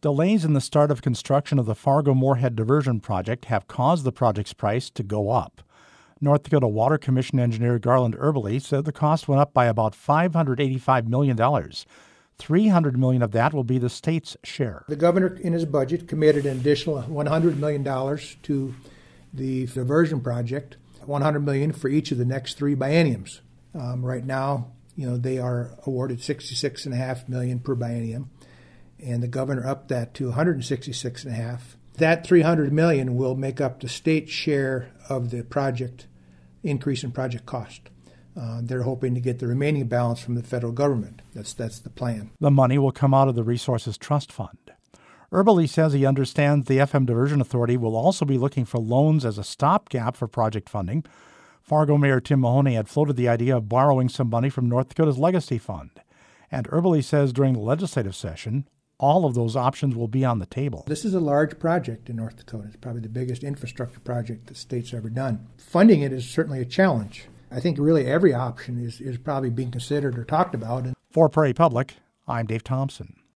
Delays in the start of construction of the Fargo-Moorhead Diversion Project have caused the project's price to go up. North Dakota Water Commission engineer Garland Eberle said the cost went up by about $585 million. $300 million of that will be the state's share. The governor, in his budget, committed an additional $100 million to the diversion project, $100 million for each of the next 3 bienniums. Right now, they are awarded $66.5 million per biennium, and the governor upped that to $166.5 million. That $300 million will make up the state's share of the project increase in project cost. They're hoping to get the remaining balance from the federal government. That's the plan. The money will come out of the Resources Trust Fund. Eberle says he understands the FM Diversion Authority will also be looking for loans as a stopgap for project funding. Fargo Mayor Tim Mahoney had floated the idea of borrowing some money from North Dakota's Legacy Fund. And Eberle says during the legislative session, all of those options will be on the table. This is a large project in North Dakota. It's probably the biggest infrastructure project the state's ever done. Funding it is certainly a challenge. I think really every option is probably being considered or talked about. For Prairie Public, I'm Dave Thompson.